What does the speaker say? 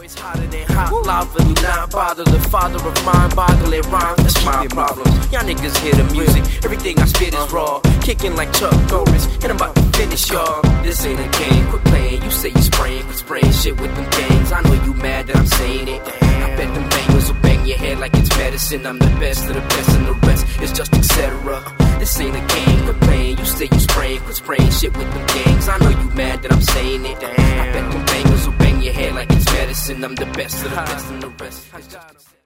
It's hotter than hot lava, do not bother. The father of mind-boggling rhymes, that's my problem. Y'all niggas hear the music, everything I spit is raw. Kicking like Chuck Norris, and I'm about to finish, y'all. This ain't a game, quit playing. You say you spraying, quit spraying shit with them gangs. I know you mad that I'm saying it. I bet them bangers will bang your head like it's medicine. I'm the best of the best, and the rest is just etc. This ain't a game, quit playing. You say you spraying, quit spraying shit with them gangs. I know you mad that I'm saying it. I bet them bangers will bang your head like it's medicine. I'm the best of the best, and the rest is just